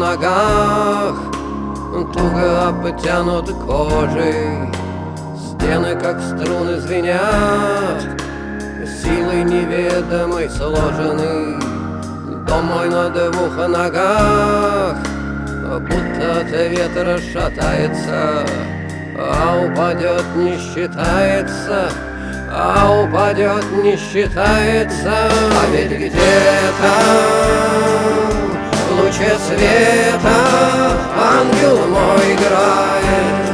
ногах, туго обтянут кожей. Стены, как струны, звенят, силой неведомой сложены. Дом мой на двух ногах, будто от ветра шатается, а упадет не считается, а упадет не считается. А ведь где-то в луче света ангел мой играет.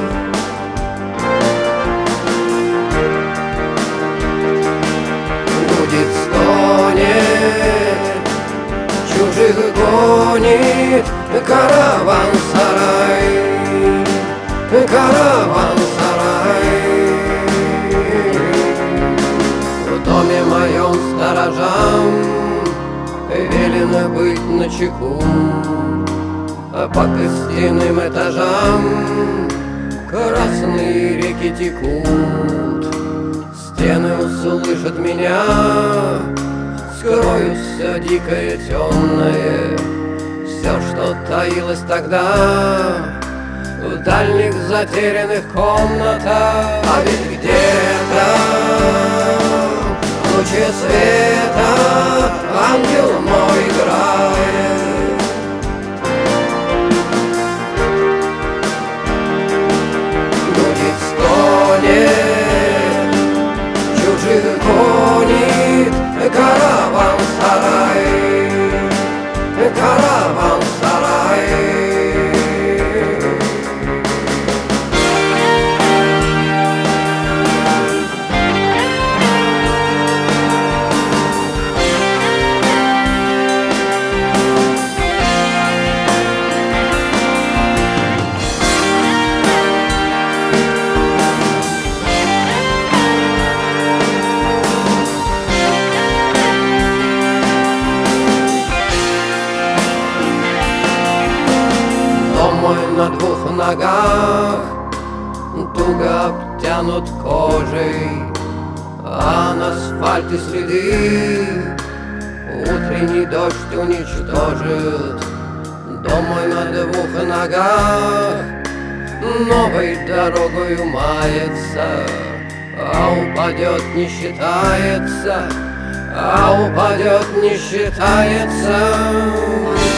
Гудит, стонет, чужих гонит караван-сарай, караван-сарай. В доме моем сторожам велено быть начеку, а по костяным этажам красные реки текут. Стены услышат меня, скрою все дикое, темное, все, что таилось тогда в дальних затерянных комнатах. А ведь где-то в луче света ангел мой играет. Гудит, стонет, чужих гонит караван-сарай, караван-сарай. На двух ногах, туго обтянут кожей, а на асфальте следы утренний дождь уничтожит. Дом мой на двух ногах новой дорогою мается, а упадет не считается, а упадет не считается.